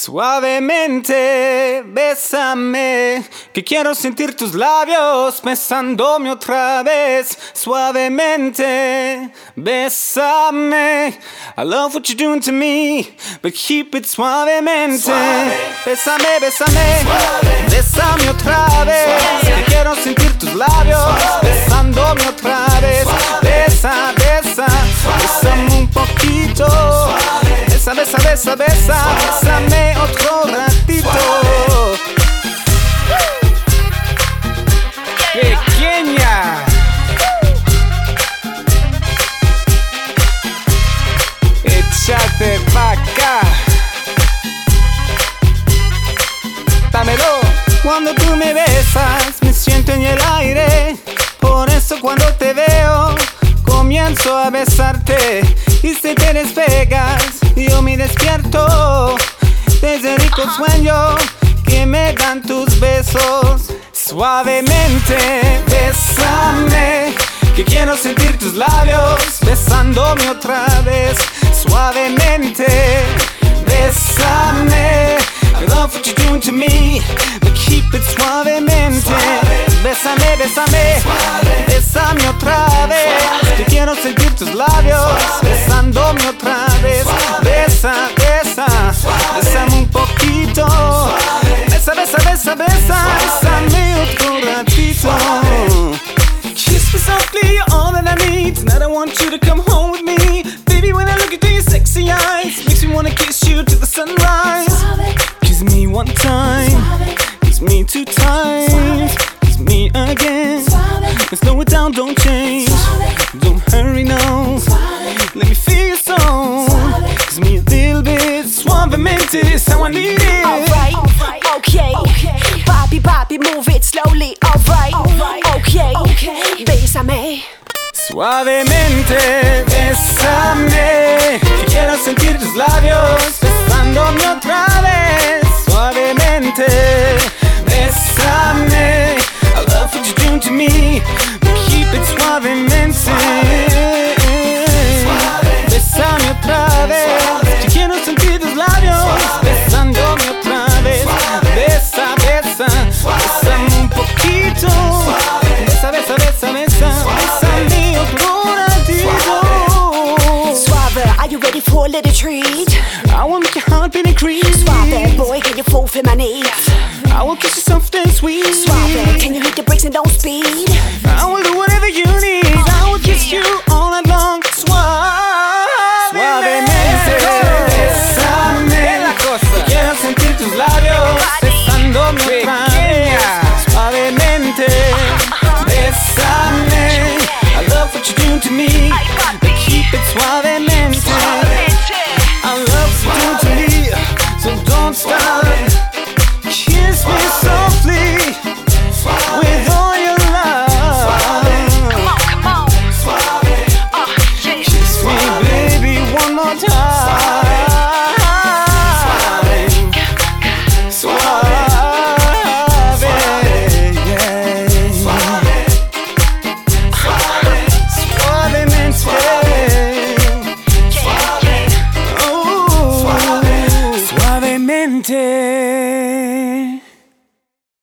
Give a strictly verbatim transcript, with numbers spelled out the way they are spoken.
Suavemente, bésame, que quiero sentir tus labios besándome otra vez. Suavemente, bésame, I love what you're doing to me, but keep it suavemente. Suave. Bésame, bésame, Suave. bésame otra vez. Suave. Que quiero sentir tus labios Suave. besándome otra vez. Suave. Besa, besa, Suave. bésame un poquito. Suave. Besa, besa, besa, besa, bésame otro ratito. Pequeña. Échate pa' acá. Dámelo. Cuando tú me besas, me siento en el aire. Por eso cuando te veo, comienzo a besarte. Y si te despegas, yo me despierto desde rico sueño que me dan tus besos. Suavemente, bésame, que quiero sentir tus labios besándome otra vez. Suavemente, bésame, I love what you're doing to me, but keep it suavemente. Bésame, bésame, bésame otra vez. Que quiero sentir tus labios besándome otra vez. Besa, besa, bésame un poquito. Besa, besa, besa, besa, bésame otro ratito. Kiss me softly, you're all that I need. Tonight I want you to come home with me. Baby, when I look into your sexy eyes, makes me wanna kiss you to the sunrise. Kiss me one time, kiss me two times, kiss me again. And slow it down, don't change, don't hurry now. Let me feel your soul. Kiss me a little bit, suavemente is how I need it. Alright, okay. Papi, papi, move it slowly. Alright, okay. Bésame. Suavemente, bésame, que quiero sentir tus labios besándome otra vez. Suavemente, bésame, I love what you're doing to me, but keep it suavemente. Bésame otra vez, que quiero sentir tus labios besándome otra vez. Besa, besa, bésame un poquito. Besa, besa, besa, besa, bésame otro ratito. Suave, are you ready for a little treat? I will make your heart beat increase. Suave, boy, can you fall for my knees? I will kiss you soft and sweet. Suave, can you hit the brakes and don't speed? I will do whatever you need. I will kiss you all night long. Suave, suavemente, bésame la cosa. Quiero sentir tus labios besándome otra vez. Suavemente, bésame. I love what you're doing to me.